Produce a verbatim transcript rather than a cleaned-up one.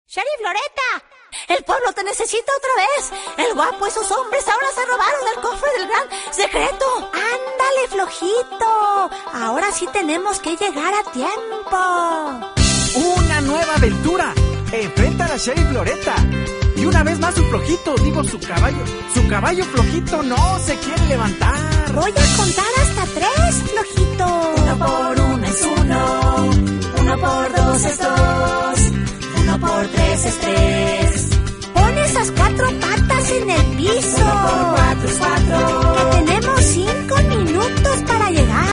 ¡Sheriff Loretta! ¡El pueblo te necesita otra vez! ¡El guapo y sus hombres ahora se robaron el cofre del gran secreto! ¡Ándale, flojito! Ahora sí tenemos que llegar a tiempo. ¡Una nueva aventura! Enfrenta a la Sheriff Loretta. Y una vez más su flojito, digo su caballo. Su caballo flojito no se quiere levantar. Voy a contar hasta tres, flojito. Uno por uno es uno. Uno por dos es dos.